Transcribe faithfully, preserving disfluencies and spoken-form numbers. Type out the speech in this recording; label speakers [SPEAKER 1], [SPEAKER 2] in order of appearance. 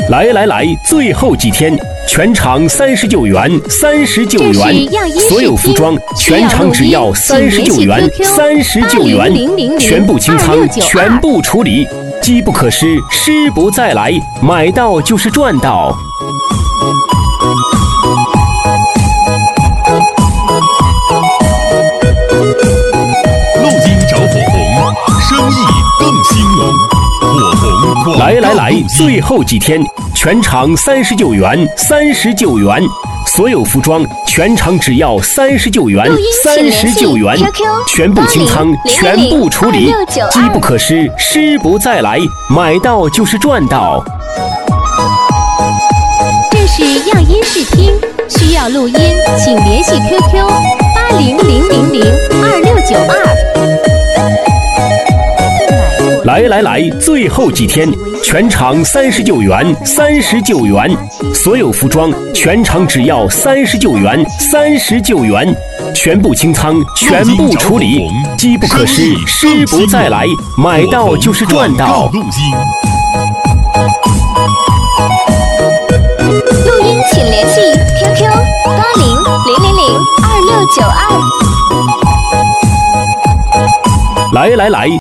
[SPEAKER 1] 来来来，最后几天，全场三十九元，三十九元，所有服装全场只要三十九元，三十九元，全部清仓，全部处理，机不可失，失不再来，买到就是赚到。
[SPEAKER 2] 录音找火红，生意更兴隆。火红
[SPEAKER 1] 来来来，最后几天，全场三十九元，三十九元，所有服装全场只要三十九元，三十九元，全部清仓，全部处理，机不可失，失不再来，买到就是赚到。
[SPEAKER 3] 这是样音视听，需要录音，请联系 Q Q 八零零零零二六九二。
[SPEAKER 1] 来来来，最后几天，全场三十九元，三十九元，所有服装全场只要三十九元，三十九元，全部清仓，全部处理，机不可失，失不再来，买到就是赚到。
[SPEAKER 3] 录音请联系 Q Q 八零零零零二六九二。
[SPEAKER 1] 来来来。